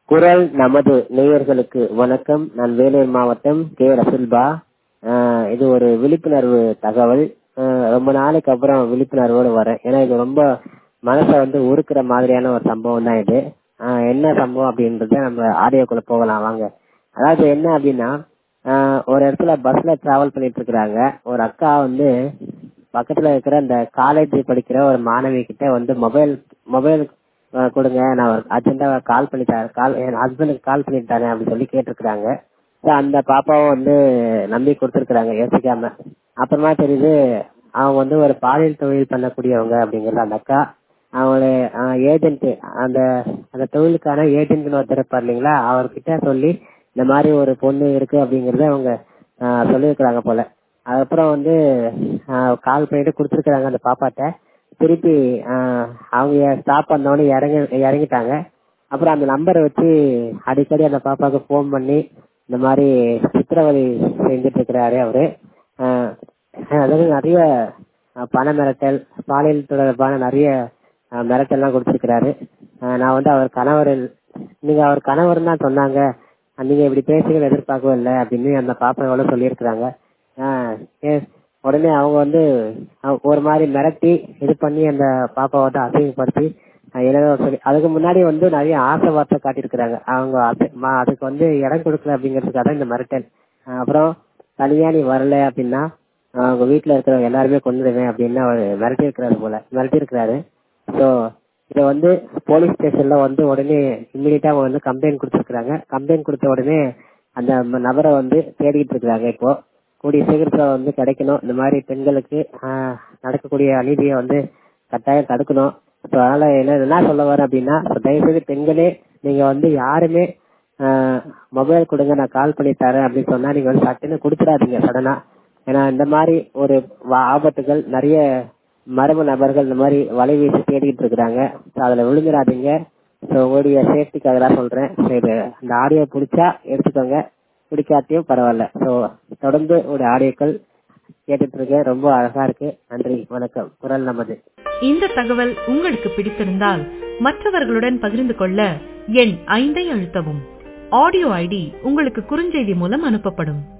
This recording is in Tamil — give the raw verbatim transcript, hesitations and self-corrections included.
குரல் நமது நேயர்களுக்கு வணக்கம். நான் வேலூர் மாவட்டம் கே ரசுல்பா. ஆஹ் இது ஒரு விழிப்புணர்வு தகவல். ஆஹ் ரொம்ப நாளைக்கு அப்புறம் விழிப்புணர்வோடு வரேன். ஏன்னா இது ரொம்ப மனசை வந்து உருக்குற மாதிரியான ஒரு சம்பவம் தான் இது. ஆஹ் என்ன சம்பவம் அப்படின்றத நம்ம ஆடியோக்குள்ள போகலாம் வாங்க. அதாவது என்ன அப்படின்னா, ஆஹ் ஒரு இடத்துல பஸ்ல டிராவல் பண்ணிட்டு இருக்கிறாங்க. ஒரு அக்கா வந்து பக்கத்துல இருக்கிற இந்த காலேஜ் படிக்கிற ஒரு மாணவி கிட்ட வந்து மொபைல் மொபைல் கொடுங்க, நான் அர்ஜென்டா கால் பண்ணிட்டாரு கால் என் ஹஸ்பண்டுக்கு கால் பண்ணிட்டாரு அப்படின்னு சொல்லி கேட்டிருக்கிறாங்க. அந்த பாப்பாவும் வந்து நம்பி கொடுத்துருக்காங்க யோசிக்காம. அப்புறமா தெரியுது அவங்க வந்து ஒரு பாலியல் தொழில் பண்ணக்கூடியவங்க அப்படிங்கிறது. அந்த அக்கா அவங்கள ஏஜென்ட், அந்த அந்த தொழிலுக்கான ஏஜென்ட்னு ஒருத்தர் இருப்பார் இல்லைங்களா, அவர்கிட்ட சொல்லி இந்த மாதிரி ஒரு பொண்ணு இருக்கு அப்படிங்கறத அவங்க சொல்லியிருக்கிறாங்க போல. அதுக்கப்புறம் வந்து கால் பண்ணிட்டு கொடுத்துருக்காங்க அந்த பாப்பாட்ட. திருப்பி அவங்க ஸ்டாப் பண்ணவொடனே இறங்கி இறங்கிட்டாங்க. அப்புறம் அந்த நம்பரை வச்சு அடிக்கடி அந்த பாப்பாவுக்கு ஃபோன் பண்ணி இந்த மாதிரி சித்திரவதை செஞ்சுட்டு இருக்கிறாரு அவரு. அதாவது நிறைய பண மிரட்டல், பாலியல் தொடர்பான நிறைய மிரட்டல்லாம் கொடுத்துருக்கிறாரு. நான் வந்து அவர் கணவர், நீங்க அவர் கணவர் தான் சொன்னாங்க, நீங்க இப்படி பேசுகிற எதிர்பார்க்கவே இல்லை அப்படின்னு அந்த பாப்பா எவ்வளவு சொல்லியிருக்கிறாங்க. உடனே அவங்க வந்து ஒரு மாதிரி மிரட்டி இது பண்ணி அந்த பாப்பாவை வந்து அசிங்கப்படுத்தி எழுத சொல்லி, அதுக்கு முன்னாடி வந்து நிறைய ஆசை வார்த்தை காட்டியிருக்கிறாங்க. அவங்க அதுக்கு வந்து இடம் கொடுக்கல அப்படிங்கிறதுக்காக தான் இந்த மிரட்டல். அப்புறம் தனியா நீ வரல அப்படின்னா அவங்க வீட்டுல இருக்கிறவங்க எல்லாருமே கொண்டுடுவேன் அப்படின்னு அவர் மிரட்டி இருக்கிறாரு போல மிரட்டி இருக்கிறாரு. ஸோ இதை வந்து போலீஸ் ஸ்டேஷன்ல வந்து உடனே இம்மிடியா அவங்க வந்து கம்ப்ளைண்ட் கொடுத்துருக்காங்க. கம்ப்ளைண்ட் கொடுத்த உடனே அந்த நபரை வந்து தேடிட்டு இருக்கிறாங்க. இப்போ கூடிய சீக்கிரத்துல வந்து கிடைக்கணும். இந்த மாதிரி பெண்களுக்கு ஆஹ் நடக்கக்கூடிய அநீதியை வந்து கட்டாயம் தடுக்கணும். ஸோ அதனால என்ன என்ன சொல்ல வரேன் அப்படின்னா, தயவுசெய்து பெண்களே நீங்க வந்து யாருமே ஆஹ் மொபைல் கொடுங்க நான் கால் பண்ணி தரேன் அப்படின்னு சொன்னா நீங்க வந்து சட்டுன்னு கொடுத்துடாதீங்க சடனா. ஏன்னா இந்த மாதிரி ஒரு ஆபத்துகள் நிறைய மர்ம நபர்கள் இந்த மாதிரி வலை வீசி தேடிட்டு இருக்கிறாங்க. அதுல விழுந்துடாதீங்க. ஸோ உங்களுடைய சேஃப்டிக்காக தான் சொல்றேன். சரி, இந்த ஆடியோ பிடிச்சா எடுத்துக்கோங்க, பிடிக்காட்டியும் பரவாயில்ல. ஸோ தொடர்ந்து ஒரு ஆடியோக்கள் கேட்டுட்டு இருக்கேன். ரொம்ப அழகா இருக்கு. நன்றி, வணக்கம். குரல் நமது. இந்த தகவல் உங்களுக்கு பிடித்திருந்தால் மற்றவர்களுடன் பகிர்ந்து கொள்ள எண் ஐந்தை அழுத்தவும். ஆடியோ ஐடி உங்களுக்கு குறுஞ்செய்தி மூலம் அனுப்பப்படும்.